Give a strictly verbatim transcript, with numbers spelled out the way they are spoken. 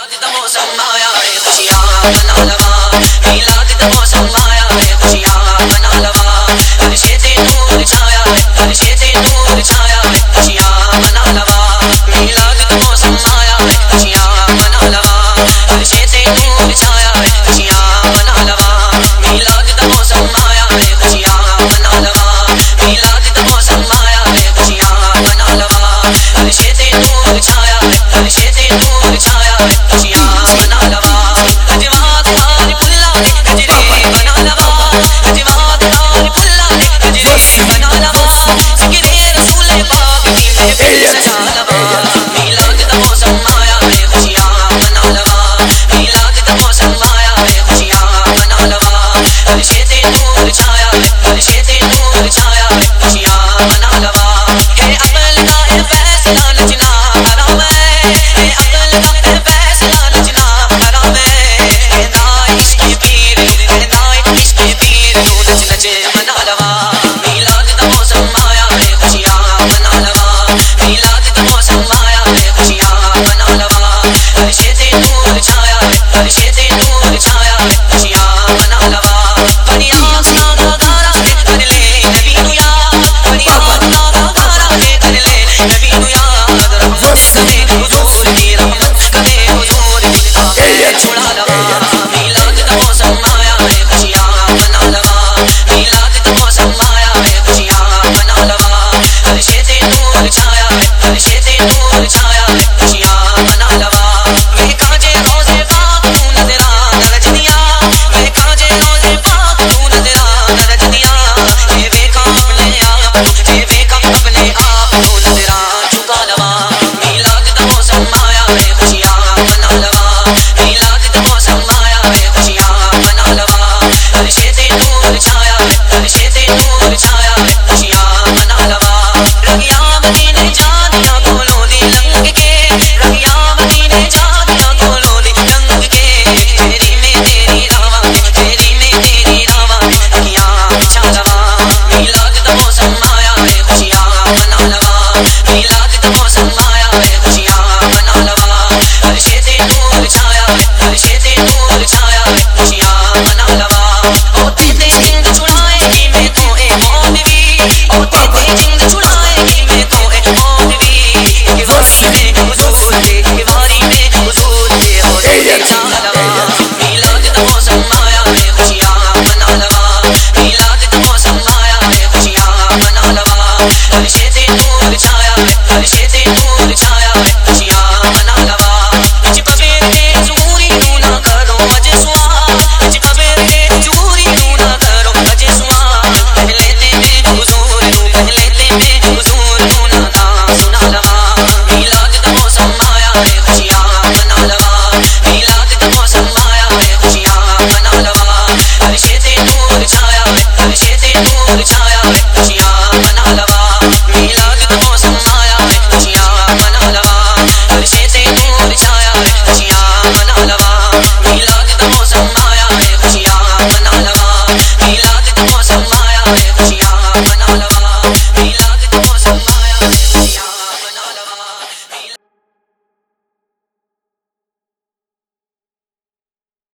میلاد دا موسم آیا ہے خوشیاں منا لوا میلاد دا موسم آیا ہے خوشیاں منا لوا عرشے تے نور چھایا ہے عرشے تے نور چھایا ہے خوشیاں منا لوا میلاد دا موسم آیا ہے خوشیاں منا لوا عرشے تے نور چھایا ہے خوشیاں منا لوا میلاد دا موسم آیا ہے خوشیاں منا لوا میلاد دا موسم آیا ہے خوشیاں منا لوا عرشے تے نور چھایا ہے عرشے تے نور چھایا ہے خوشیاں منا لوا